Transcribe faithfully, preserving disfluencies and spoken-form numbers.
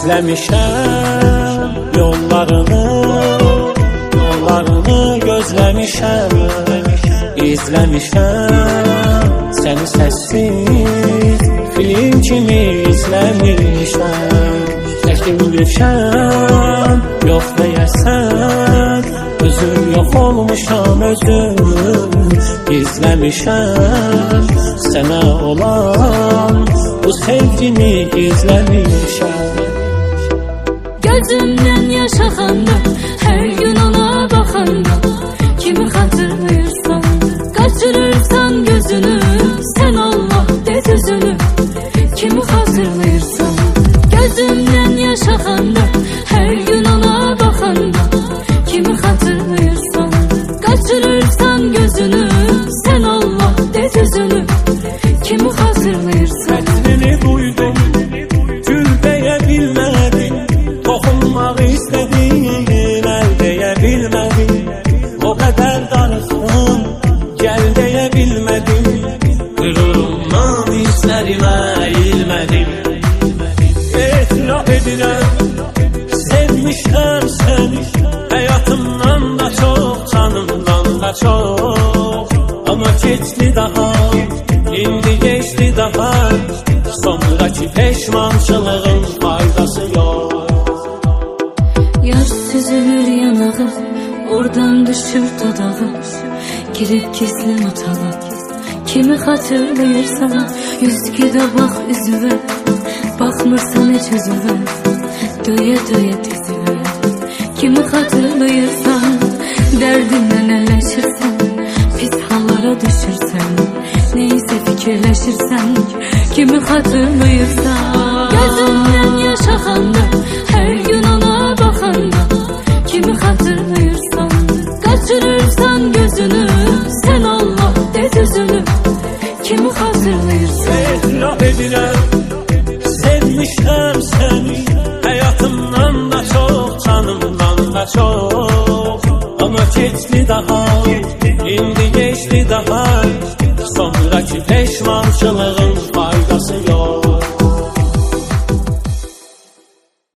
İzlemişəm yollarını, yollarını gözlemişəm. İzlemişəm səni səssiz film kimi izlemişəm. Çəkilmişəm yox deyəsən, özüm yox olmuşam özüm. İzlemişəm sənə olan bu sevgini izlemişəm. Gözümden yaş axanda, her gün ona baxanda, kimi xatırlayırsan, kaçırırsan gözünü, sen Allah de düzünü, kimi xatırlayırsan. Gözümden yaş axanda, her gün ona baxanda, kimi xatırlayırsan, kaçırırsan gözünü, sen Allah de düzünü, kimi xatırlayırsan. Ətrini duydum, gül deyə bilmədim, dokunmaq istədim, əl deyə bilmədim. O qədər darıxdım, gəl deyə bilmədim, qürurumdan hislərimə əyilmədim. Etiraf edirəm, sevmişəm səni, həyatımdan da çox, canımdan da çox. Ama keçdi daha, indi geçti daha, sonraki peşmançılığın faydası yok. Yar süzülür yanağım, oradan düşür dodağım, girip gizli otağa, kimi hatırlayırsan, yüzgüde bak üzüve, bakmırsan hiç üzüve, döye döye dizüve. Kimi hatırlayırsan, derdinle elleşirsen, pis hallara düşürsen, neyse fikirleşirsen, kimi hatırlayırsan. Gözümden yaş axanda, her gün ona baxanda, kimi hatırlayırsan, kaçırırsan gözünü, sen Allah de düzünü, kimi hatırlayırsan. Etiraf edirəm, sevmişəm səni, həyatımdan da çox, canımdan da çox. Ama keçdi daha, indi geçti daha, sonraki peşmançılığın